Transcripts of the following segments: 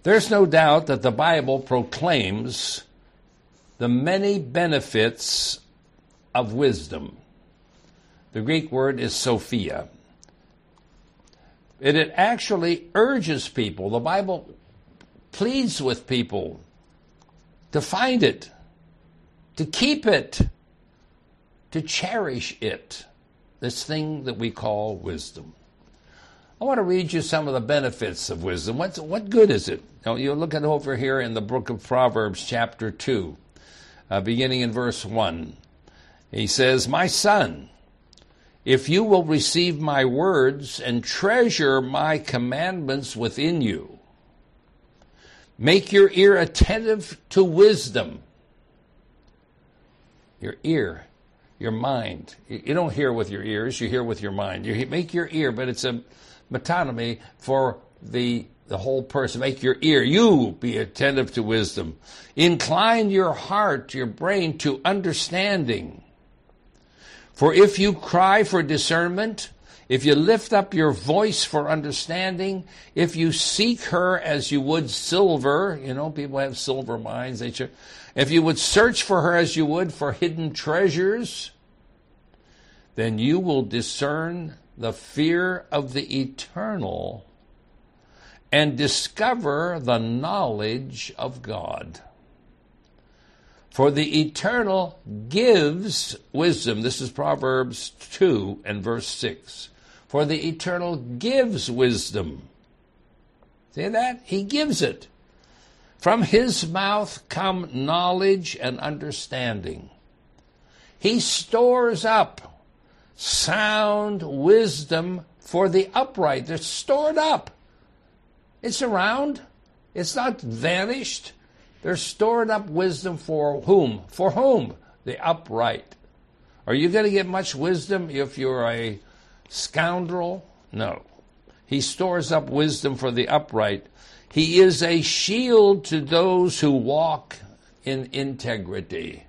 There's no doubt that the Bible proclaims the many benefits of wisdom. The Greek word is Sophia. It actually urges people, the Bible pleads with people to find it, to keep it, to cherish it, this thing that we call wisdom. I want to read you some of the benefits of wisdom. What good is it? Now, you look at over here in the book of Proverbs, chapter 2, beginning in verse 1. He says, "My son, if you will receive my words and treasure my commandments within you, make your ear attentive to wisdom." Your ear, your mind. You don't hear with your ears, you hear with your mind. You make your ear, but it's a metonymy for the whole person. Make your ear, you be attentive to wisdom. Incline your heart, your brain to understanding. For if you cry for discernment, if you lift up your voice for understanding, if you seek her as you would silver, people have silver mines, if you would search for her as you would for hidden treasures, then you will discern the fear of the eternal and discover the knowledge of God. For the eternal gives wisdom. This is Proverbs 2 and verse 6. For the eternal gives wisdom. See that? He gives it. From his mouth come knowledge and understanding. He stores up sound wisdom for the upright. They're stored up. It's around. It's not vanished. They're stored up wisdom for whom? For whom? The upright. Are you going to get much wisdom if you're a scoundrel? No. He stores up wisdom for the upright. He is a shield to those who walk in integrity,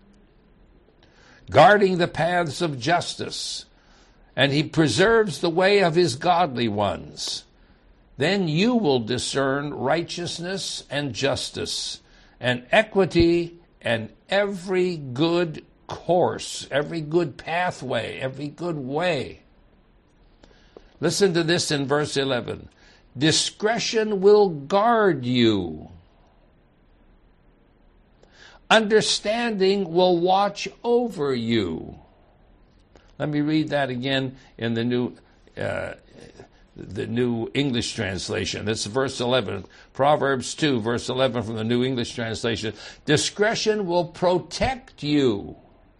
guarding the paths of justice, and he preserves the way of his godly ones. Then you will discern righteousness and justice and equity and every good course, every good pathway, every good way. Listen to this in verse 11. Discretion will guard you. Understanding will watch over you. Let me read that again in the New English Translation. That's verse 11. Proverbs 2, verse 11 from the New English Translation. Discretion will protect you.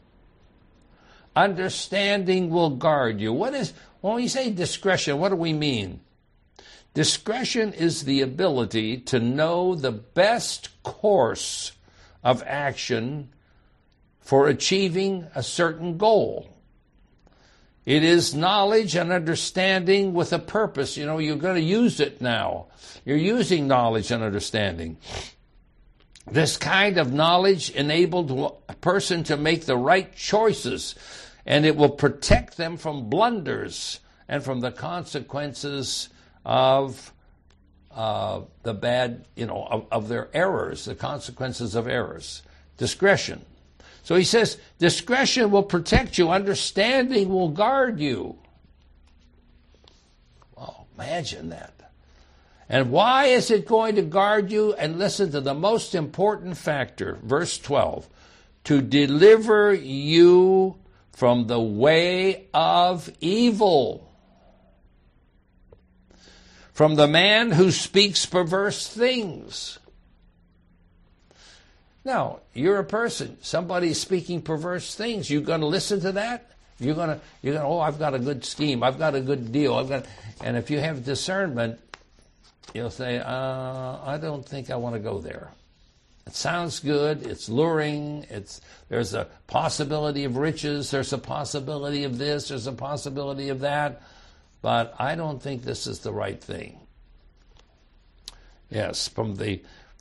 Understanding will guard you. When we say discretion, what do we mean? Discretion is the ability to know the best course of action for achieving a certain goal. It is knowledge and understanding with a purpose. You're going to use it now. You're using knowledge and understanding. This kind of knowledge enabled a person to make the right choices, and it will protect them from blunders and from the consequences of the bad, of their errors, the consequences of errors. Discretion. So he says, discretion will protect you. Understanding will guard you. Wow, imagine that. And why is it going to guard you? And listen to the most important factor, verse 12. To deliver you from the way of evil. From the man who speaks perverse things. Now, you're a person. Somebody's speaking perverse things. You're going to listen to that? You're going to, oh, I've got a good scheme. I've got a good deal. And if you have discernment, you'll say, I don't think I want to go there. It sounds good. It's luring. There's a possibility of riches. There's a possibility of this. There's a possibility of that. But I don't think this is the right thing. Yes, from the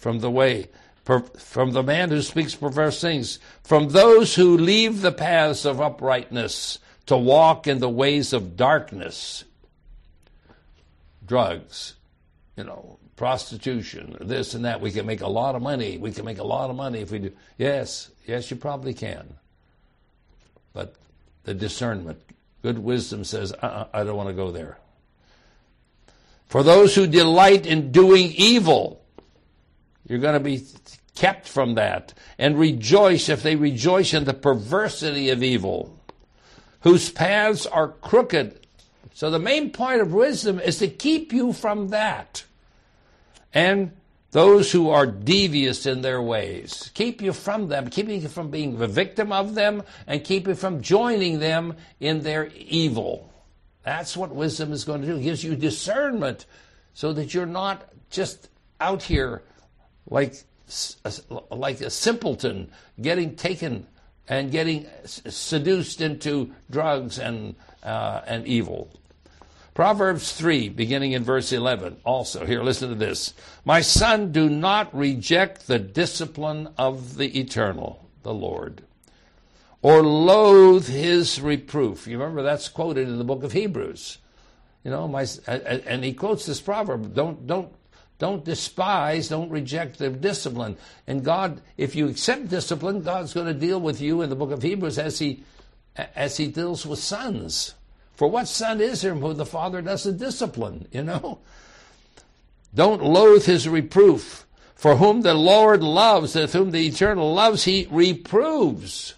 man who speaks perverse things, from those who leave the paths of uprightness to walk in the ways of darkness, drugs, prostitution, this and that. We can make a lot of money. We can make a lot of money if we do. Yes, you probably can. But the discernment, good wisdom says, I don't want to go there. For those who delight in doing evil, you're going to be kept from that. And rejoice if they rejoice in the perversity of evil, whose paths are crooked. So the main point of wisdom is to keep you from that. And those who are devious in their ways, keep you from them, keeping you from being the victim of them, and keep you from joining them in their evil. That's what wisdom is going to do. It gives you discernment so that you're not just out here like a simpleton getting taken and getting seduced into drugs and evil. Proverbs 3, beginning in verse 11, also. Here, listen to this. My son, do not reject the discipline of the Eternal, the Lord, or loathe his reproof. You remember that's quoted in the book of Hebrews. And he quotes this proverb, don't despise, don't reject the discipline. And God, if you accept discipline, God's going to deal with you in the book of Hebrews as he deals with sons. For what son is there who the father doesn't discipline, Don't loathe his reproof. For whom the Lord loves, with whom the Eternal loves, he reproves.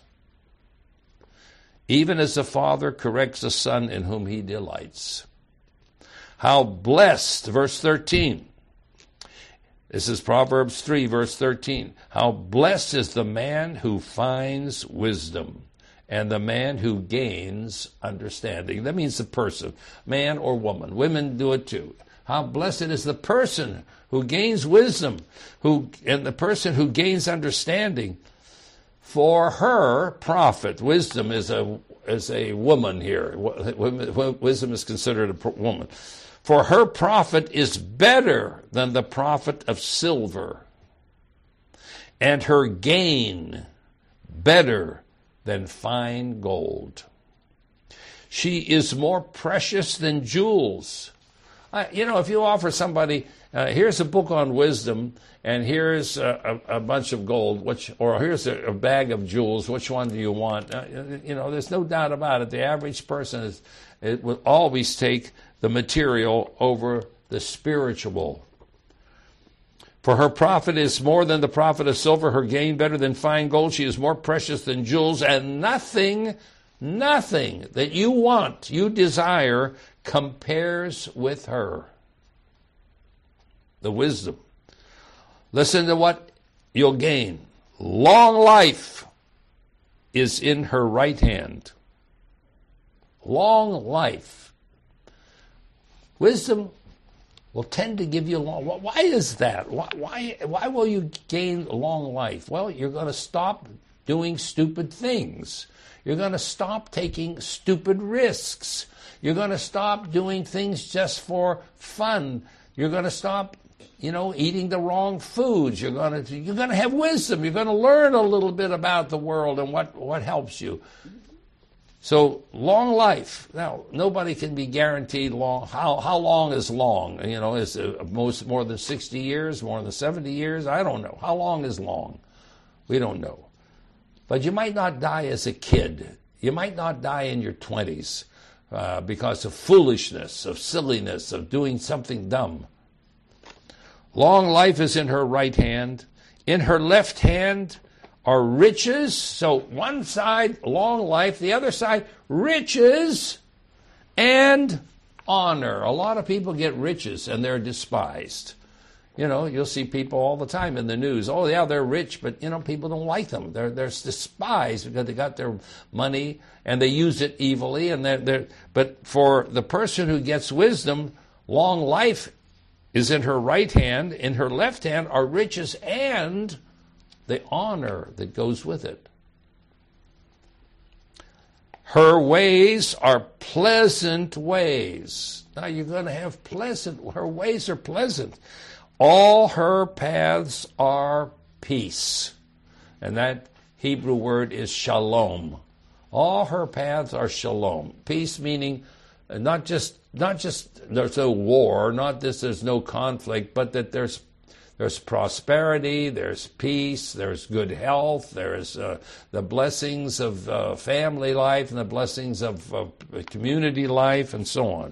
Even as the father corrects the son in whom he delights. How blessed, verse 13. This is Proverbs 3, verse 13. How blessed is the man who finds wisdom, and the man who gains understanding. That means the person, man or woman. Women do it too. How blessed is the person who gains wisdom, and the person who gains understanding. For her profit, wisdom is a woman here. Wisdom is considered a woman. For her profit is better than the profit of silver, and her gain better than fine gold. She is more precious than jewels. If you offer somebody, here's a book on wisdom, and here's a bunch of gold, or here's a bag of jewels, which one do you want? There's no doubt about it. The average person will always take the material over the spiritual. For her profit is more than the profit of silver, her gain better than fine gold. She is more precious than jewels, and nothing that you want, you desire, compares with her. The wisdom. Listen to what you'll gain. Long life is in her right hand. Long life. Wisdom will tend to give you long. Why is that? Why will you gain long life? Well, you're going to stop doing stupid things. You're going to stop taking stupid risks. You're going to stop doing things just for fun. You're going to stop, eating the wrong foods. You're going to have wisdom. You're going to learn a little bit about the world and what helps you. So long life. Now, nobody can be guaranteed long. How long is long? Is more than 60 years, more than 70 years? I don't know. How long is long? We don't know. But you might not die as a kid. You might not die in your 20s because of foolishness, of silliness, of doing something dumb. Long life is in her right hand. In her left hand are riches. So one side, long life. The other side, riches and honor. A lot of people get riches and they're despised. You'll see people all the time in the news. Oh, yeah, they're rich, but, people don't like them. They're despised because they got their money and they use it evilly. But for the person who gets wisdom, long life is in her right hand. In her left hand are riches and the honor that goes with it. Her ways are pleasant ways. Now you're going to have her ways are pleasant. All her paths are peace. And that Hebrew word is shalom. All her paths are shalom. Peace meaning not just not just there's no war, not this there's no conflict, but that there's prosperity, there's peace, there's good health, there's the blessings of family life and the blessings of community life and so on.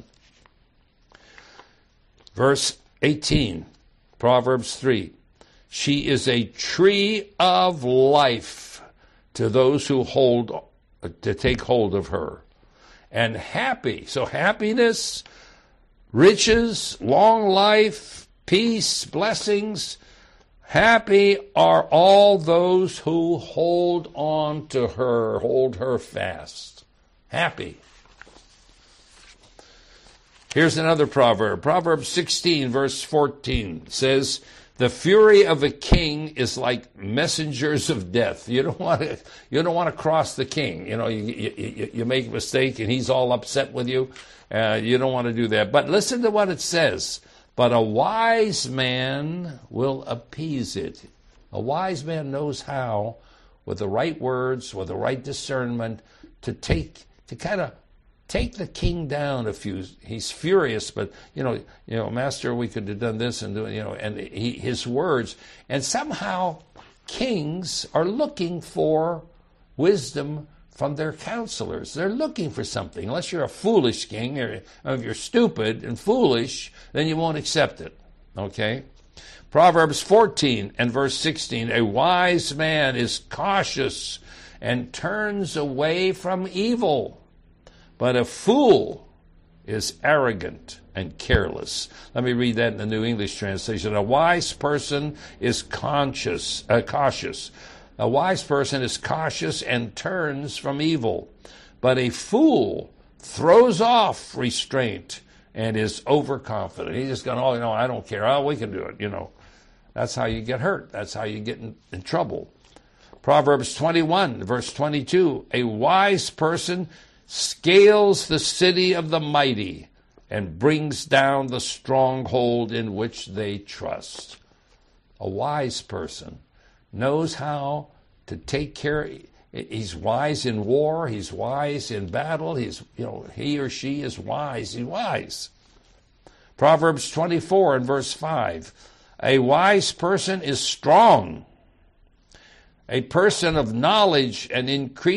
Verse 18, Proverbs 3. She is a tree of life to those who take hold of her. And happy, so happiness, riches, long life, peace, blessings, happy are all those who hold on to her, hold her fast. Happy. Here's another proverb. Proverbs 16, verse 14 says, the fury of a king is like messengers of death. You don't want to cross the king. You know, you make a mistake and he's all upset with you. You don't want to do that. But listen to what it says. But a wise man will appease it. A wise man knows how, with the right words, with the right discernment, to kind of take the king down he's furious, but Master, we could have done this and do and his words. And somehow kings are looking for wisdom from their counselors. They're looking for something. Unless you're a foolish king, or if you're stupid and foolish, then you won't accept it. Okay? Proverbs 14 and verse 16, a wise man is cautious and turns away from evil, but a fool is arrogant and careless. Let me read that in the New English translation. A wise person is cautious. A wise person is cautious and turns from evil, but a fool throws off restraint and is overconfident. He's just going, I don't care. Oh, we can do it. That's how you get hurt. That's how you get in trouble. Proverbs 21, verse 22, a wise person scales the city of the mighty and brings down the stronghold in which they trust. A wise person knows how to take care. He's wise in war. He's wise in battle. He or she is wise. He's wise. Proverbs 24 and verse 5. A wise person is strong. A person of knowledge and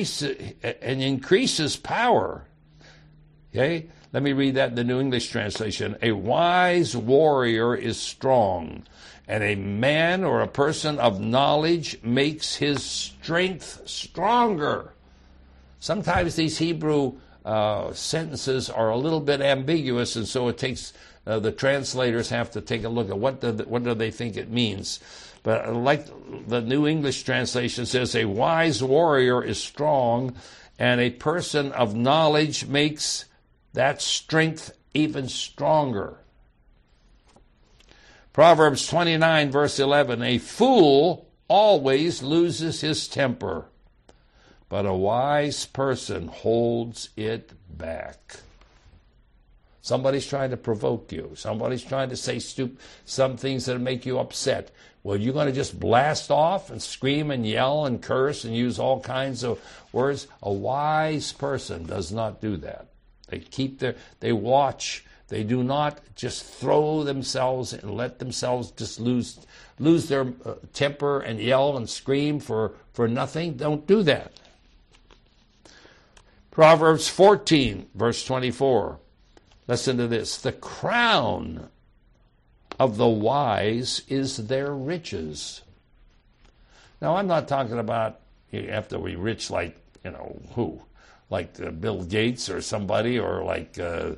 increases power. Okay? Let me read that in the New English translation. A wise warrior is strong, and a man or a person of knowledge makes his strength stronger. Sometimes these Hebrew sentences are a little bit ambiguous, and so it takes the translators have to take a look at what do they think it means. But like the New English translation says, a wise warrior is strong, and a person of knowledge makes that strength even stronger. Proverbs 29, verse 11, a fool always loses his temper, but a wise person holds it back. Somebody's trying to provoke you. Somebody's trying to say some things that make you upset. Well, you're going to just blast off and scream and yell and curse and use all kinds of words? A wise person does not do that. They watch. They do not just throw themselves and let themselves just lose their temper and yell and scream for nothing. Don't do that. Proverbs 14, verse 24. Listen to this. The crown of the wise is their riches. Now, I'm not talking about you have to be rich like, who? Like Bill Gates or somebody, or like the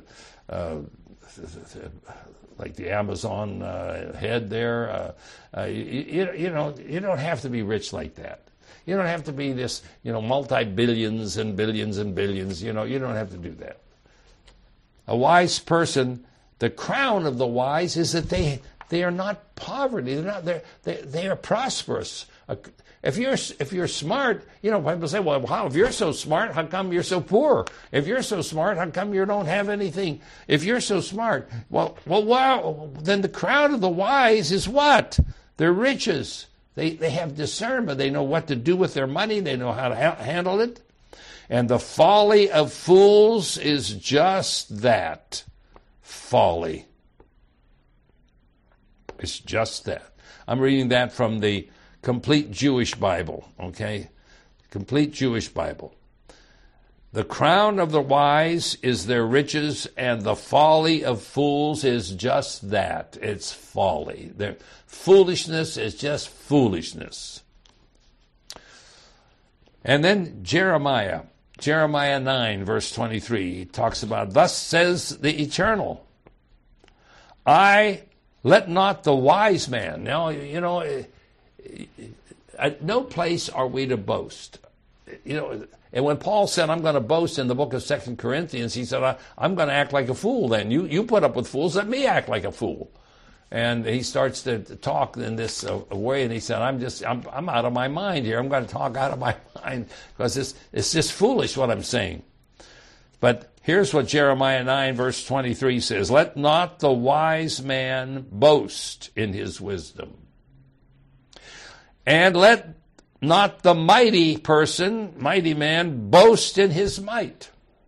Amazon head there. You don't have to be rich like that. You don't have to be this, multi-billions and billions and billions. You don't have to do that. A wise person, the crown of the wise is that they are not poverty. They are prosperous. If you're smart, people say, well, how? If you're so smart, how come you're so poor? If you're so smart, how come you don't have anything? If you're so smart, well, then the crown of the wise is what? Their riches. They have discernment. They know what to do with their money. They know how to handle it. And the folly of fools is just that. folly. It's just that. I'm reading that from the Complete Jewish Bible, okay? Complete Jewish Bible. The crown of the wise is their riches, and the folly of fools is just that. It's folly. Their foolishness is just foolishness. And then Jeremiah 9, verse 23, he talks about, thus says the Eternal, let not the wise man. Now, at no place are we to boast. And when Paul said, I'm going to boast in the book of 2 Corinthians, he said, I'm going to act like a fool then. You put up with fools, let me act like a fool. And he starts to talk in this way, and he said, I'm out of my mind here. I'm going to talk out of my mind because it's just foolish what I'm saying. But here's what Jeremiah 9, verse 23 says, let not the wise man boast in his wisdom, and let not the mighty man, boast in his might.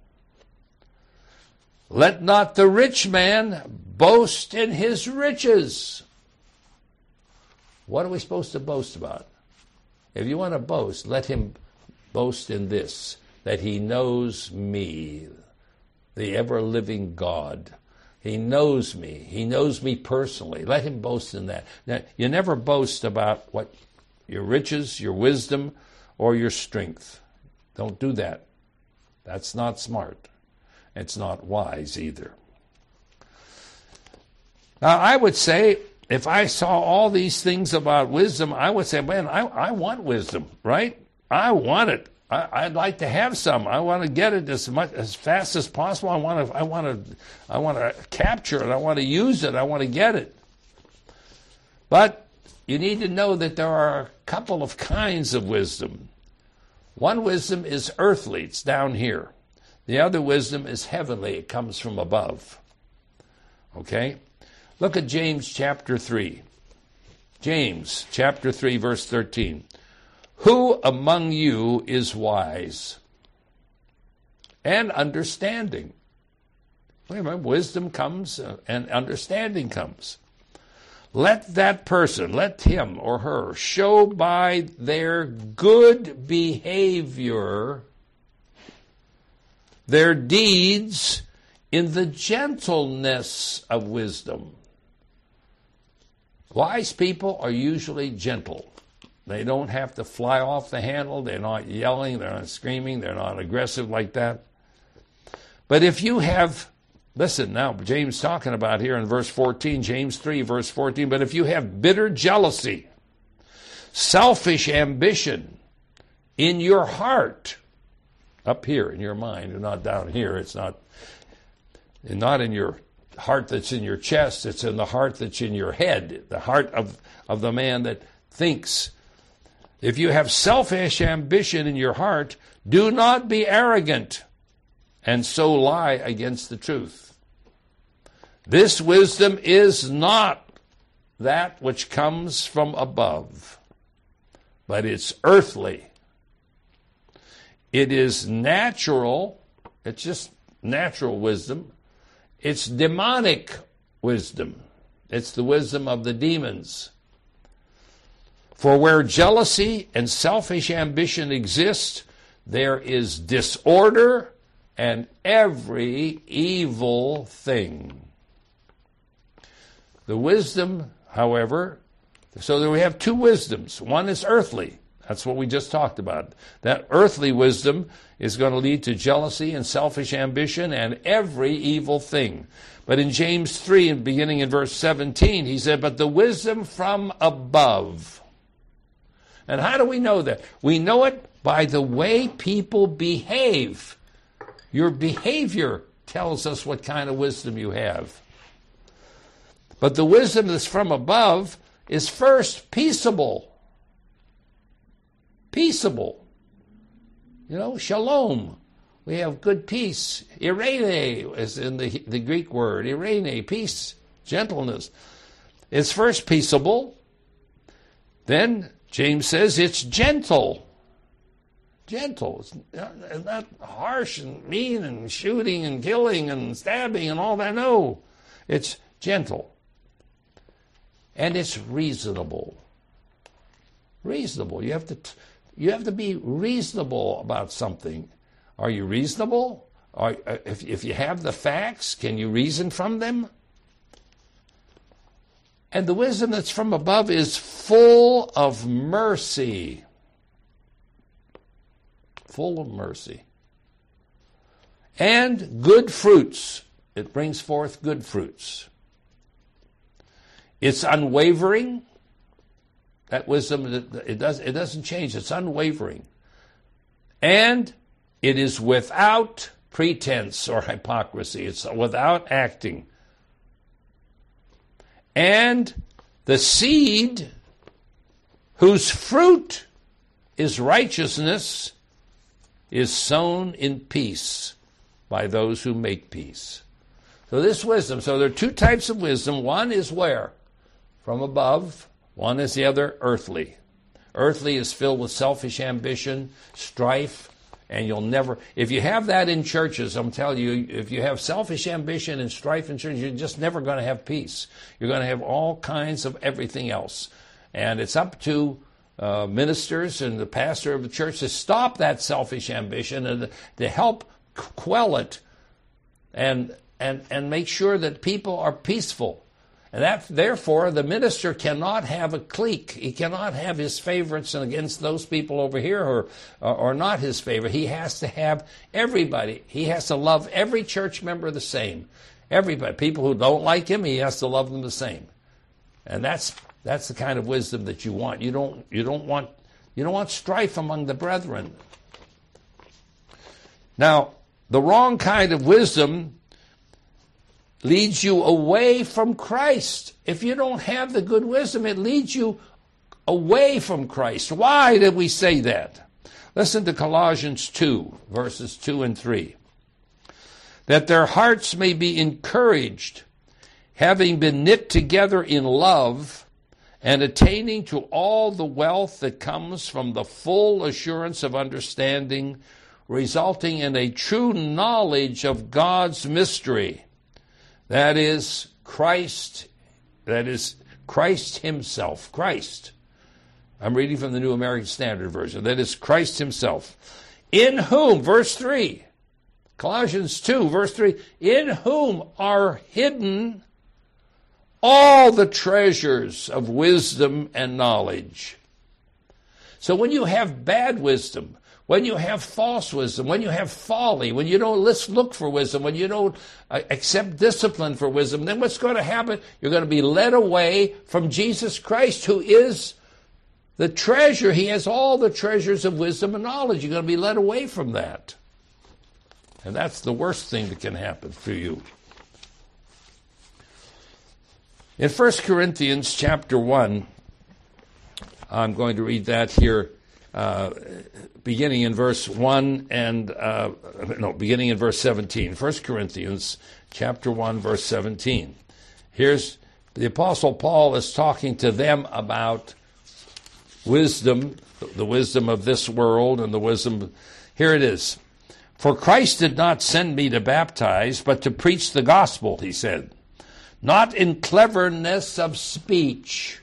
Let not the rich man boast in his riches. What are we supposed to boast about? If you want to boast, let him boast in this, that he knows me, the ever-living God. He knows me. He knows me personally. Let him boast in that. Now, you never boast about what your riches, your wisdom, or your strength. Don't do that. That's not smart. It's not wise either. Now, I would say, if I saw all these things about wisdom, I would say, man, I want wisdom, right? I want it. I'd like to have some. I want to get it as fast as possible. I want to capture it. I want to use it. I want to get it. But you need to know that there are a couple of kinds of wisdom. One wisdom is earthly. It's down here. The other wisdom is heavenly. It comes from above. Okay? Look at James chapter 3. James chapter 3, verse 13. Who among you is wise and understanding? Remember, wisdom comes and understanding comes. Let him or her, show by their good behavior their deeds in the gentleness of wisdom. Wise people are usually gentle. They don't have to fly off the handle. They're not yelling. They're not screaming. They're not aggressive like that. But if you have, listen now, James talking about here in verse 14, James 3, verse 14, but if you have bitter jealousy, selfish ambition in your heart, up here in your mind, and not down here, it's not in your heart that's in your chest, it's in the heart that's in your head, the heart of the man that thinks. If you have selfish ambition in your heart, do not be arrogant, and so lie against the truth. This wisdom is not that which comes from above, but it's earthly. It is natural. It's just natural wisdom. It's demonic wisdom. It's the wisdom of the demons. For where jealousy and selfish ambition exist, there is disorder and every evil thing. The wisdom, however, so that we have two wisdoms. One is earthly. That's what we just talked about. That earthly wisdom is going to lead to jealousy and selfish ambition and every evil thing. But in James 3, beginning in verse 17, he said, but the wisdom from above. And how do we know that? We know it by the way people behave. Your behavior tells us what kind of wisdom you have. But the wisdom that's from above is first peaceable. Peaceable. Shalom. We have good peace. Irene is in the Greek word. Irene, peace, gentleness. It's first peaceable. Then James says it's gentle. Gentle. It's not harsh and mean and shooting and killing and stabbing and all that. No. It's gentle. And it's reasonable. Reasonable. You have to be reasonable about something. Are you reasonable? If you have the facts, can you reason from them? And the wisdom that's from above is full of mercy. Full of mercy. And good fruits. It brings forth good fruits. It's unwavering. That wisdom, it doesn't change. It's unwavering. And it is without pretense or hypocrisy. It's without acting. And the seed whose fruit is righteousness is sown in peace by those who make peace. So this wisdom, so there are two types of wisdom. One is where? From above. One is the other, earthly. Earthly is filled with selfish ambition, strife, and you'll never, if you have that in churches, I'm telling you, if you have selfish ambition and strife in churches, you're just never going to have peace. You're going to have all kinds of everything else. And it's up to ministers and the pastor of the church to stop that selfish ambition and to help quell it and make sure that people are peaceful. And that, therefore, the minister cannot have a clique. He cannot have his favorites against those people over here or not his favorite. He has to have everybody. He has to love every church member the same. Everybody. People who don't like him, he has to love them the same. And that's the kind of wisdom that you want. You don't want strife among the brethren. Now, the wrong kind of wisdom leads you away from Christ. If you don't have the good wisdom, it leads you away from Christ. Why did we say that? Listen to Colossians 2, verses 2 and 3. That their hearts may be encouraged, having been knit together in love, and attaining to all the wealth that comes from the full assurance of understanding, resulting in a true knowledge of God's mystery. That is Christ himself. Christ. I'm reading from the New American Standard Version. That is Christ himself. In whom, verse 3, Colossians 2, verse 3, in whom are hidden all the treasures of wisdom and knowledge. So when you have bad wisdom, when you have false wisdom, when you have folly, when you don't look for wisdom, when you don't accept discipline for wisdom, then what's going to happen? You're going to be led away from Jesus Christ, who is the treasure. He has all the treasures of wisdom and knowledge. You're going to be led away from that. And that's the worst thing that can happen for you. In 1 Corinthians chapter 1, I'm going to read that here. Beginning in verse 1 and, beginning in verse 17. 1 Corinthians chapter 1, verse 17. Here's the Apostle Paul is talking to them about wisdom, the wisdom of this world and the wisdom. Here it is. For Christ did not send me to baptize, but to preach the gospel, he said, not in cleverness of speech.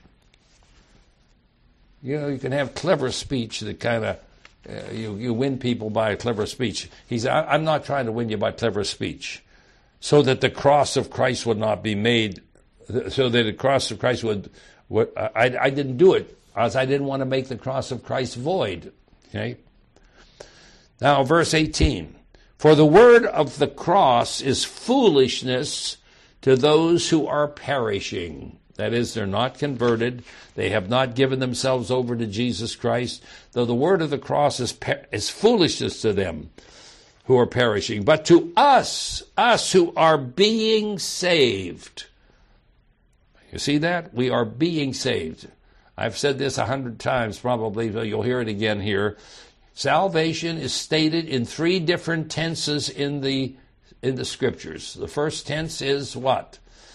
You know, you can have clever speech that kind of, you win people by a clever speech. I'm not trying to win you by clever speech, so that the cross of Christ would not be made, so that the cross of Christ I didn't do it, as I didn't want to make the cross of Christ void. Okay? Now, verse 18. For the word of the cross is foolishness to those who are perishing. That is, they're not converted. They have not given themselves over to Jesus Christ. Though the word of the cross is foolishness to them who are perishing. But to us who are being saved. You see that? We are being saved. I've said this 100 times probably, but you'll hear it again here. Salvation is stated in 3 different tenses in the Scriptures. The first tense is what?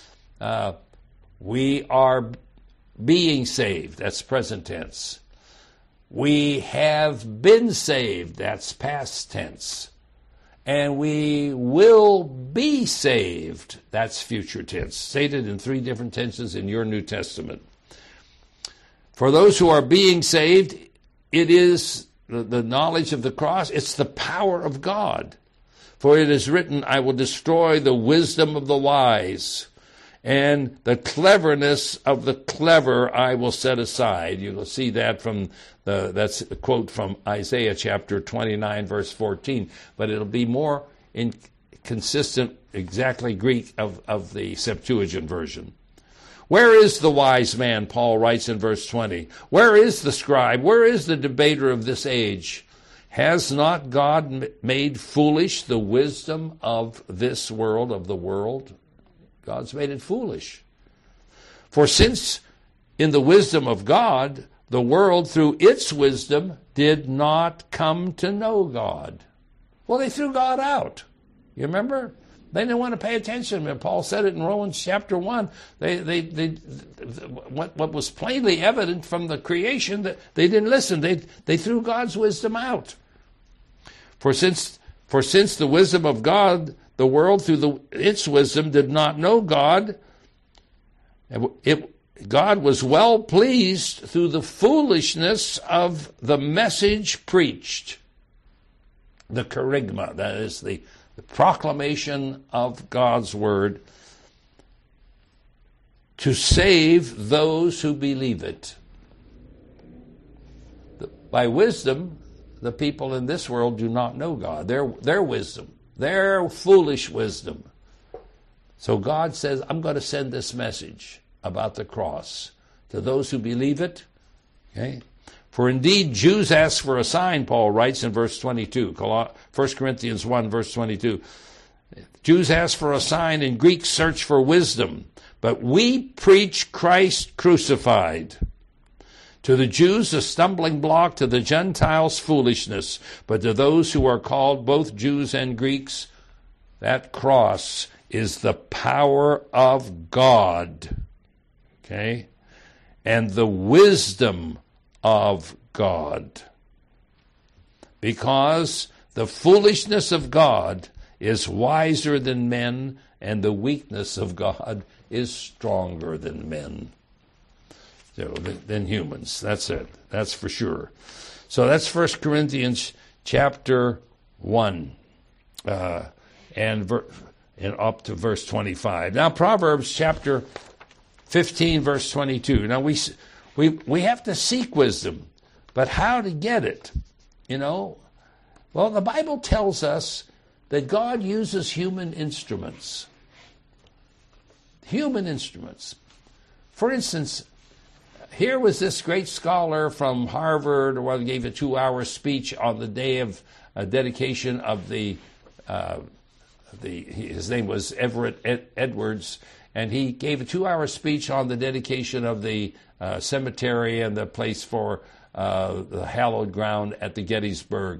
We are being saved. That's present tense. We have been saved. That's past tense. and we will be saved. That's future tense, stated in 3 different tenses in your New Testament. For those who are being saved, it is the knowledge of the cross. It's the power of God. For it is written, I will destroy the wisdom of the wise, and the cleverness of the clever I will set aside. You will see that that's a quote from Isaiah chapter 29, verse 14. But it'll be more consistent, exactly Greek of the Septuagint version. Where is the wise man, Paul writes in verse 20? Where is the scribe? Where is the debater of this age? Has not God made foolish the wisdom of this world, of the world? God's made it foolish. For since in the wisdom of God, the world through its wisdom did not come to know God. Well, they threw God out. You remember? They didn't want to pay attention. And Paul said it in Romans chapter 1. What was plainly evident from the creation, that they didn't listen. They threw God's wisdom out. For since the wisdom of God, the world through its wisdom did not know God, God was well pleased through the foolishness of the message preached. The kerygma, that is the proclamation of God's word, to save those who believe it. By wisdom, the people in this world do not know God. Their wisdom, their foolish wisdom. So God says, I'm going to send this message about the cross to those who believe it. Okay? For indeed, Jews ask for a sign, Paul writes in verse 22, 1 Corinthians 1, verse 22. Jews ask for a sign, and Greeks search for wisdom. But we preach Christ crucified. To the Jews, a stumbling block, to the Gentiles, foolishness. But to those who are called, both Jews and Greeks, that cross is the power of God. Okay? And the wisdom of God. Because the foolishness of God is wiser than men, and the weakness of God is stronger than men. Than humans. That's it. That's for sure. So that's 1 Corinthians chapter 1 and up to verse 25. Now Proverbs chapter 15, verse 22. Now we have to seek wisdom, but how to get it? Well, the Bible tells us that God uses human instruments. Human instruments. For instance, here was this great scholar from Harvard, who gave a 2-hour speech on the day of dedication of his name was Everett Edwards, and he gave a 2-hour speech on the dedication of the cemetery and the place for the hallowed ground at Gettysburg.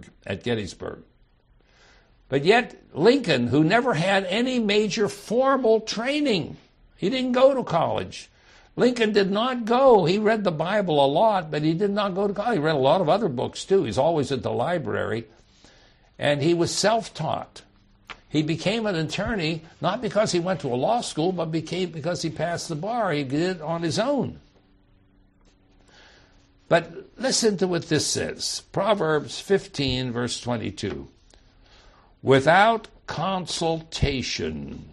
But yet Lincoln, who never had any major formal training, he didn't go to college. Lincoln did not go. He read the Bible a lot, but he did not go to college. He read a lot of other books, too. He's always at the library. And he was self-taught. He became an attorney, not because he went to a law school, but because he passed the bar. He did it on his own. But listen to what this says. Proverbs 15, verse 22. Without consultation,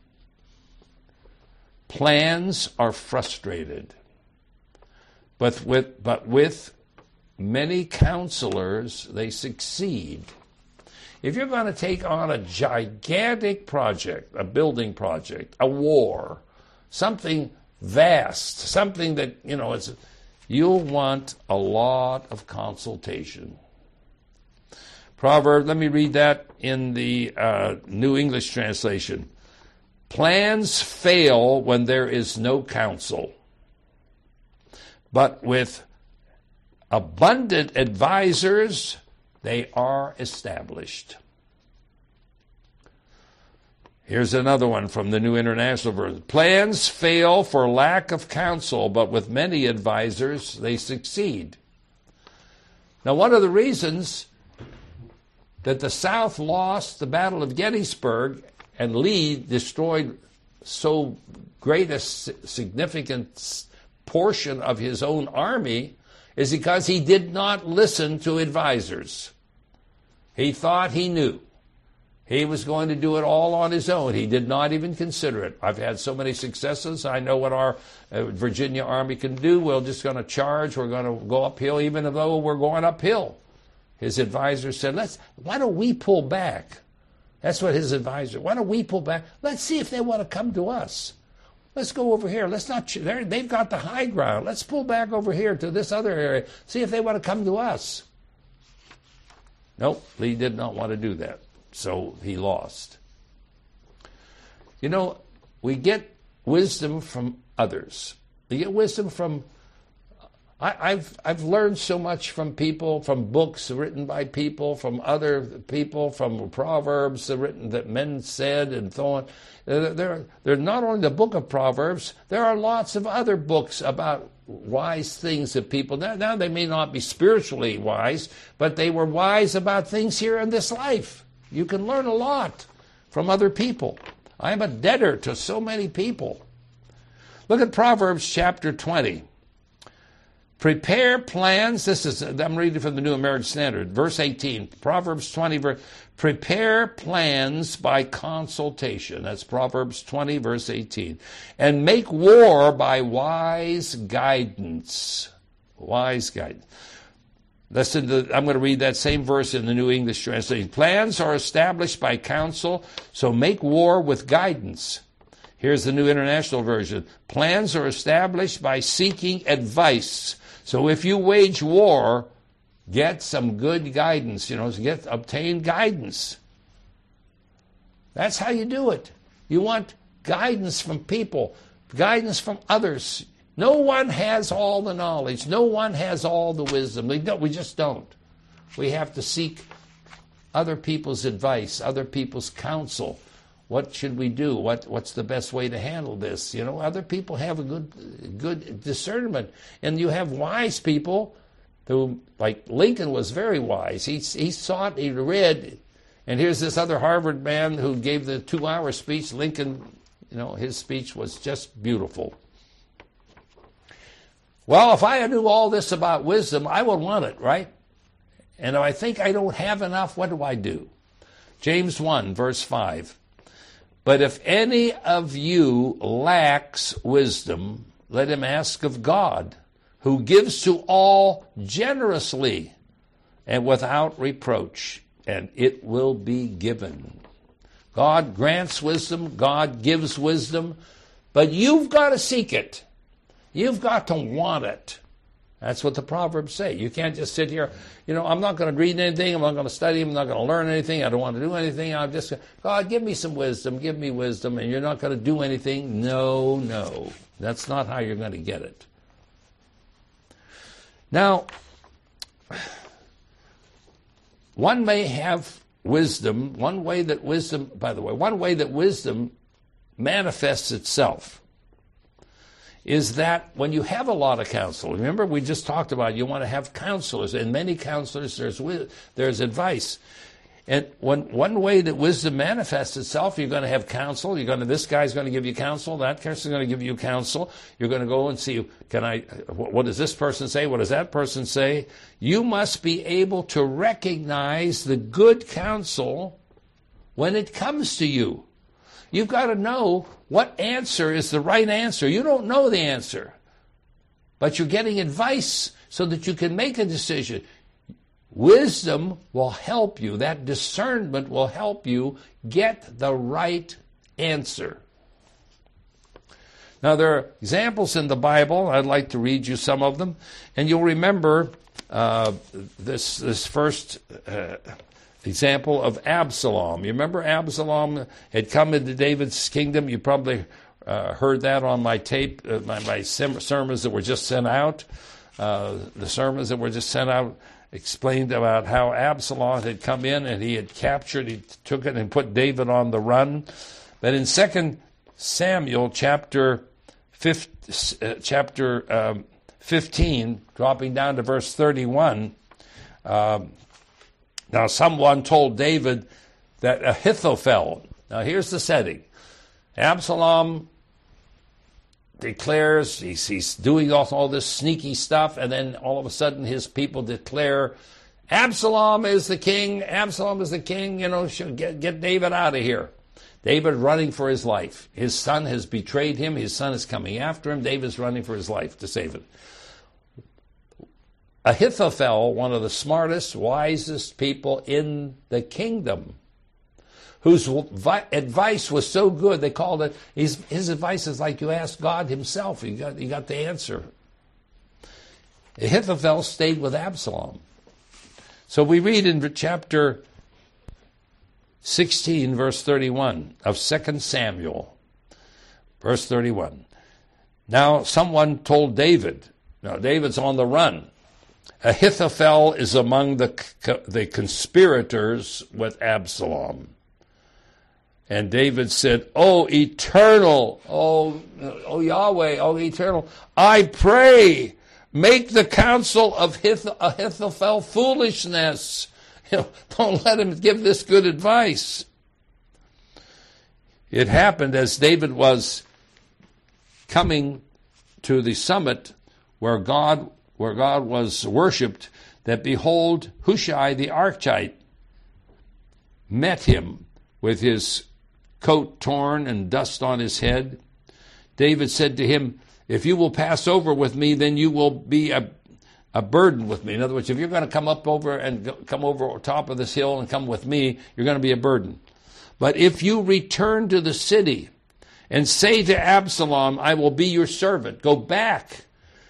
plans are frustrated, but with many counselors they succeed. If you're going to take on a gigantic project, a building project, a war, something vast, something that, you'll want a lot of consultation. Proverb, let me read that in the New English translation. Plans fail when there is no counsel, but with abundant advisors, they are established. Here's another one from the New International Version. Plans fail for lack of counsel, but with many advisors, they succeed. Now, one of the reasons that the South lost the Battle of Gettysburg and Lee destroyed so great a significant portion of his own army is because he did not listen to advisors. He thought he knew. He was going to do it all on his own. He did not even consider it. I've had so many successes. I know what our Virginia Army can do. We're just going to charge. We're going to go uphill, even though we're going uphill. His advisor said, why don't we pull back? That's what his advisor, why don't we pull back? Let's see if they want to come to us. Let's go over here. Let's not, they've got the high ground. Let's pull back over here to this other area. See if they want to come to us. Nope, Lee did not want to do that. So he lost. You know, we get wisdom from others. We get wisdom from, I've learned so much from people, from books written by people, from other people, from Proverbs written that men said and so on. They're not only the book of Proverbs, there are lots of other books about wise things that people, now they may not be spiritually wise, but they were wise about things here in this life. You can learn a lot from other people. I'm a debtor to so many people. Look at Proverbs chapter 20. Prepare plans. I'm reading from the New American Standard, verse 18. Proverbs 20, prepare plans by consultation. That's Proverbs 20, verse 18. And make war by wise guidance. Wise guidance. Listen I'm going to read that same verse in the New English Translation. Plans are established by counsel, so make war with guidance. Here's the New International Version. Plans are established by seeking advice. So if you wage war, get some good guidance, obtain guidance. That's how you do it. You want guidance from people, guidance from others. No one has all the knowledge. No one has all the wisdom. We just don't. We have to seek other people's advice, other people's counsel. What should we do? What's the best way to handle this? Other people have a good discernment. And you have wise people who, like Lincoln was very wise. He sought, he read, and here's this other Harvard man who gave the 2-hour speech. Lincoln, his speech was just beautiful. Well, if I knew all this about wisdom, I would want it, right? And if I think I don't have enough, what do I do? James 1, verse 5. But if any of you lacks wisdom, let him ask of God, who gives to all generously and without reproach, and it will be given. God grants wisdom, God gives wisdom, but you've got to seek it. You've got to want it. That's what the Proverbs say. You can't just sit here, I'm not going to read anything, I'm not going to study, I'm not going to learn anything, I don't want to do anything, I'm just, God, give me some wisdom, give me wisdom, and you're not going to do anything. No. That's not how you're going to get it. Now, one may have wisdom, one way that wisdom manifests itself is that when you have a lot of counsel, remember we just talked about you want to have counselors, and many counselors there's advice. And one way that wisdom manifests itself, you're going to have counsel. This guy's going to give you counsel. That person's going to give you counsel. You're going to go and see, what does this person say? What does that person say? You must be able to recognize the good counsel when it comes to you. You've got to know what answer is the right answer. You don't know the answer, but you're getting advice so that you can make a decision. Wisdom will help you. That discernment will help you get the right answer. Now, there are examples in the Bible. I'd like to read you some of them. And you'll remember this first example of Absalom. You remember Absalom had come into David's kingdom? You probably heard that on my tape, my sermons that were just sent out. The sermons that were just sent out explained about how Absalom had come in and he had captured, he took it and put David on the run. But in 2 Samuel chapter 15, dropping down to verse 31, Now someone told David that Ahithophel, now here's the setting. Absalom declares, he's doing all this sneaky stuff, and then all of a sudden his people declare, Absalom is the king, Absalom is the king, get David out of here. David running for his life. His son has betrayed him, his son is coming after him, David's running for his life to save it. Ahithophel, one of the smartest, wisest people in the kingdom, whose advice was so good, they called it, his advice is like you ask God himself. You got the answer. Ahithophel stayed with Absalom. So we read in chapter 16, verse 31 of 2 Samuel, verse 31. Now someone told David, now David's on the run, Ahithophel is among the conspirators with Absalom. And David said, O eternal, O Yahweh, O eternal, I pray, make the counsel of Ahithophel foolishness. Don't let him give this good advice. It happened as David was coming to the summit where God was worshipped, that behold, Hushai the Archite met him with his coat torn and dust on his head. David said to him, if you will pass over with me, then you will be a burden with me. In other words, if you're going to come over top of this hill and come with me, you're going to be a burden. But if you return to the city and say to Absalom, I will be your servant, go back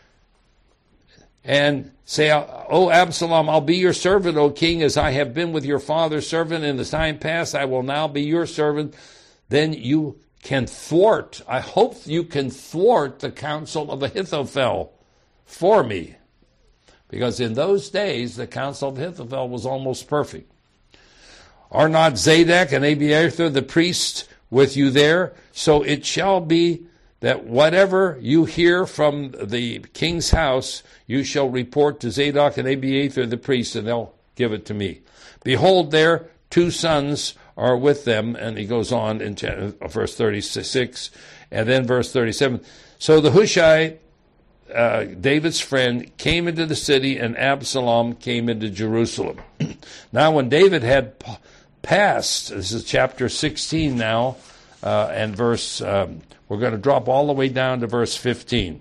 and say, O Absalom, I'll be your servant, O king, as I have been with your father's servant in the time past, I will now be your servant. Then you can thwart, I hope you can thwart the counsel of Ahithophel for me. Because in those days, the counsel of Ahithophel was almost perfect. Are not Zadok and Abiathar the priests with you there? So it shall be that whatever you hear from the king's house, you shall report to Zadok and Abiathar the priests, and they'll give it to me. Behold, their 2 sons are with them, and he goes on in verse 36, and then verse 37. So the Hushai, David's friend, came into the city, and Absalom came into Jerusalem. Now when David had passed, this is chapter 16 now, and verse, we're going to drop all the way down to verse 15.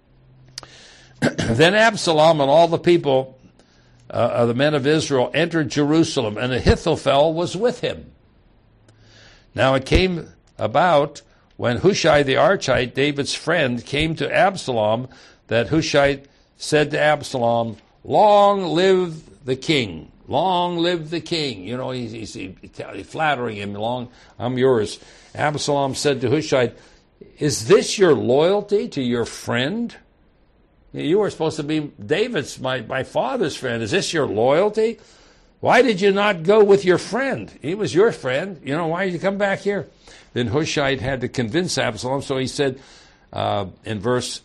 Then Absalom and all the people of the men of Israel entered Jerusalem, and Ahithophel was with him. Now it came about when Hushai the Archite, David's friend, came to Absalom, that Hushai said to Absalom, long live the king. Long live the king. He's flattering him. Long, I'm yours. Absalom said to Hushai, is this your loyalty to your friend? You were supposed to be David's, my father's friend. Is this your loyalty? Why did you not go with your friend? He was your friend. Why did you come back here? Then Hushai had to convince Absalom, so he said in verse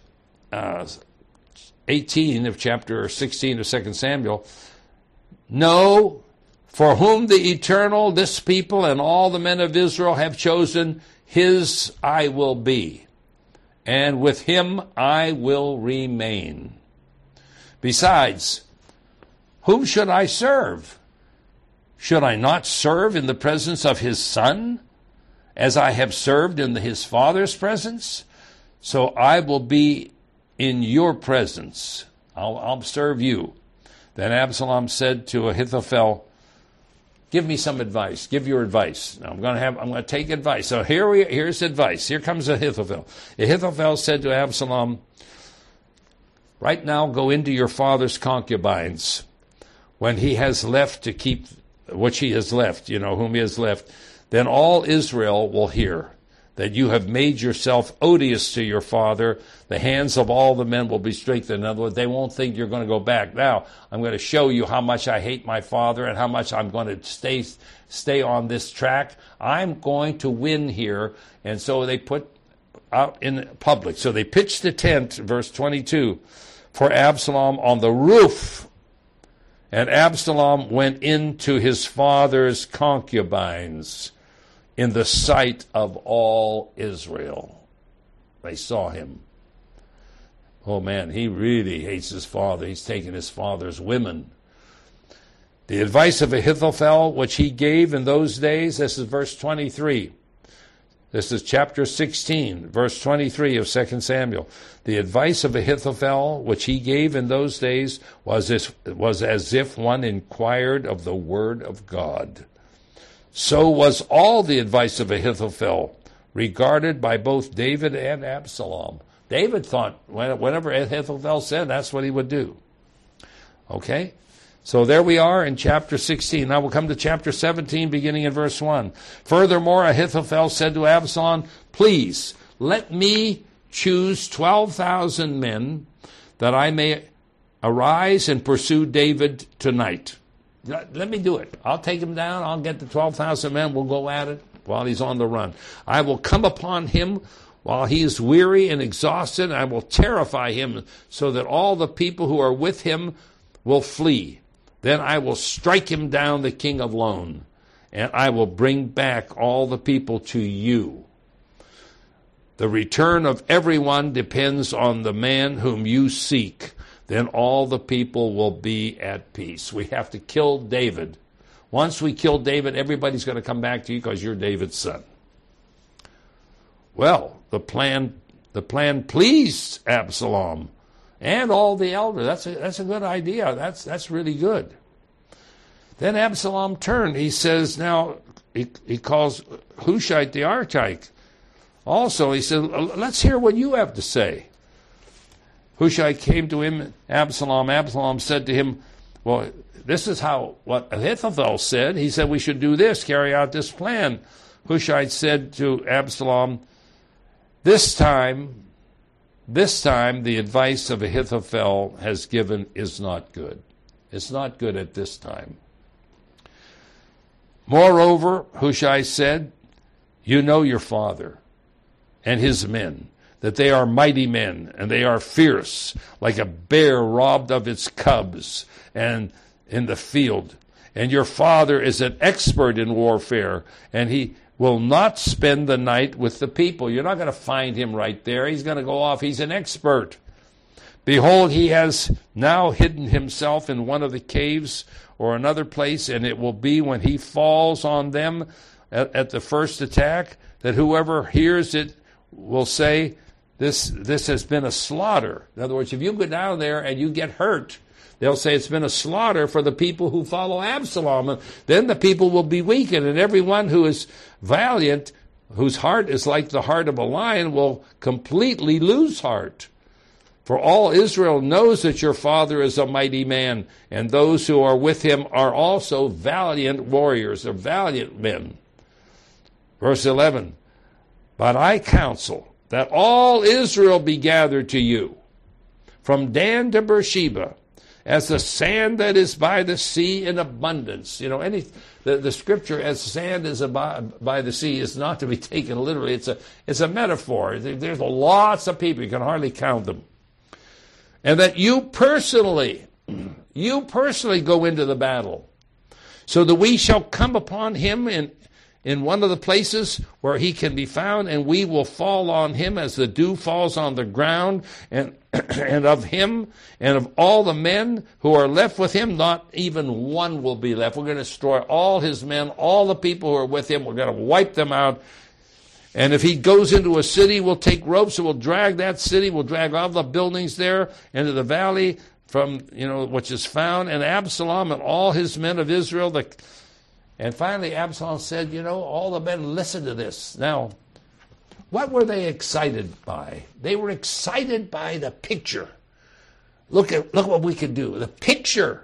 18 of chapter 16 of 2 Samuel, no, for whom the eternal, this people, and all the men of Israel have chosen, his I will be, and with him I will remain. Besides, whom should I serve? Should I not serve in the presence of his son, as I have served in his father's presence? So I will be in your presence. I'll serve you. Then Absalom said to Ahithophel, give me some advice. Give your advice. Now I'm going to take advice. So here's advice. Here comes Ahithophel. Ahithophel said to Absalom, right now go into your father's concubines when he has left to keep which he has left, whom he has left. Then all Israel will hear that you have made yourself odious to your father. The hands of all the men will be strengthened. In other words, they won't think you're going to go back. Now, I'm going to show you how much I hate my father and how much I'm going to stay on this track. I'm going to win here. And so they put out in public. So they pitched a tent, verse 22, for Absalom on the roof And Absalom went into his father's concubines in the sight of all Israel. They saw him. Oh man, he really hates his father. He's taken his father's women. The advice of Ahithophel, which he gave in those days, this is verse 23. This is chapter 16, verse 23 of 2 Samuel. The advice of Ahithophel, which he gave in those days, was as if one inquired of the word of God. So was all the advice of Ahithophel regarded by both David and Absalom. David thought whatever Ahithophel said, that's what he would do. Okay? So there we are in chapter 16. Now we'll come to chapter 17, beginning in verse 1. Furthermore, Ahithophel said to Absalom, please, let me choose 12,000 men that I may arise and pursue David tonight. Let me do it. I'll take him down. I'll get the 12,000 men. We'll go at it while he's on the run. I will come upon him while he is weary and exhausted. I will terrify him so that all the people who are with him will flee. Then I will strike him down, the king of Lon, and I will bring back all the people to you. The return of everyone depends on the man whom you seek. Then all the people will be at peace. We have to kill David. Once we kill David, everybody's going to come back to you because you're David's son. Well, the plan pleased Absalom and all the elders. That's a good idea. That's really good. Then Absalom turned. He says, now, he calls Hushai the Archite. Also, he said, let's hear what you have to say. Hushai came to him, Absalom. Absalom said to him, well, this is what Ahithophel said. He said we should do this, carry out this plan. Hushai said to Absalom, this time the advice of Ahithophel has given is not good. It's not good at this time. Moreover, Hushai said, you know your father and his men, that they are mighty men, and they are fierce, like a bear robbed of its cubs and in the field. And your father is an expert in warfare, and he will not spend the night with the people. You're not going to find him right there. He's going to go off. He's an expert. Behold, he has now hidden himself in one of the caves or another place, and it will be when he falls on them at the first attack that whoever hears it will say, this has been a slaughter. In other words, if you go down there and you get hurt, they'll say it's been a slaughter for the people who follow Absalom. And then the people will be weakened, and everyone who is valiant, whose heart is like the heart of a lion, will completely lose heart. For all Israel knows that your father is a mighty man, and those who are with him are also valiant warriors, or valiant men. Verse 11, but I counsel that all Israel be gathered to you, from Dan to Beersheba, as the sand that is by the sea in abundance. You know, the scripture as sand is by the sea is not to be taken literally. It's a metaphor. There's lots of people. You can hardly count them. And that you personally go into the battle, so that we shall come upon him in one of the places where he can be found, and we will fall on him as the dew falls on the ground, and of him and of all the men who are left with him, not even one will be left. We're going to destroy all his men, all the people who are with him. We're going to wipe them out. And if he goes into a city, we'll take ropes and we'll drag that city. We'll drag all the buildings there into the valley from, which is found. And Absalom and all his men of Israel. And finally, Absalom said, all the men listen to this. Now, what were they excited by? They were excited by the picture. Look what we can do. The picture.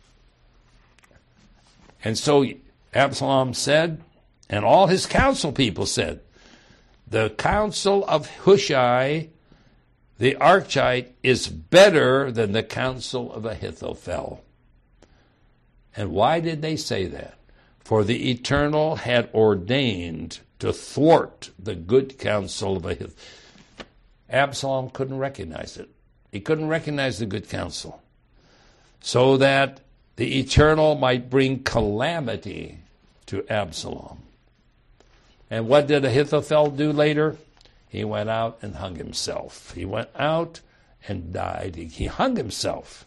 And so Absalom said, and all his council people said, the counsel of Hushai, the Archite, is better than the counsel of Ahithophel. And why did they say that? For the Eternal had ordained to thwart the good counsel of Ahithophel. Absalom couldn't recognize it. He couldn't recognize the good counsel. So that the Eternal might bring calamity to Absalom. And what did Ahithophel do later? He went out and hung himself. He went out and died. He hung himself.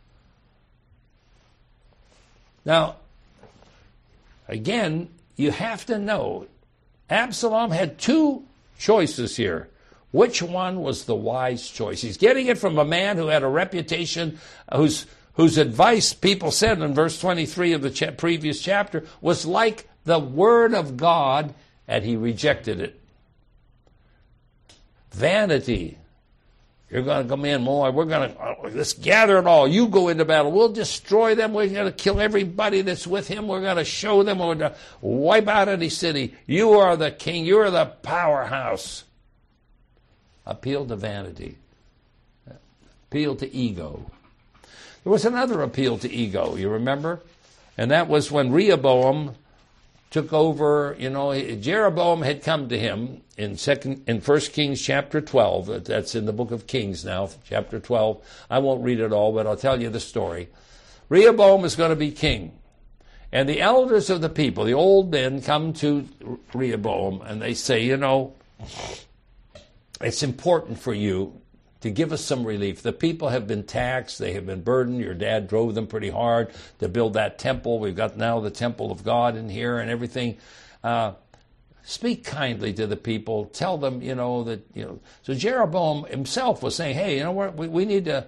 Now, again, you have to know, Absalom had two choices here. Which one was the wise choice? He's getting it from a man who had a reputation, whose advice, people said in verse 23 of the previous chapter, was like the word of God, and he rejected it. Vanity. You're going to come in more. We're going to, let's gather it all. You go into battle. We'll destroy them. We're going to kill everybody that's with him. We're going to show them. We're going to wipe out any city. You are the king. You are the powerhouse. Appeal to vanity. Appeal to ego. There was another appeal to ego, you remember? And that was when Rehoboam took over. Jeroboam had come to him in 1 Kings chapter 12. That's in the book of Kings now, chapter 12. I won't read it all, but I'll tell you the story. Rehoboam is going to be king. And the elders of the people, the old men, come to Rehoboam and they say, it's important for you to give us some relief. The people have been taxed. They have been burdened. Your dad drove them pretty hard to build that temple. We've got now the temple of God in here and everything. Speak kindly to the people. Tell them, So Jeroboam himself was saying, hey, we need to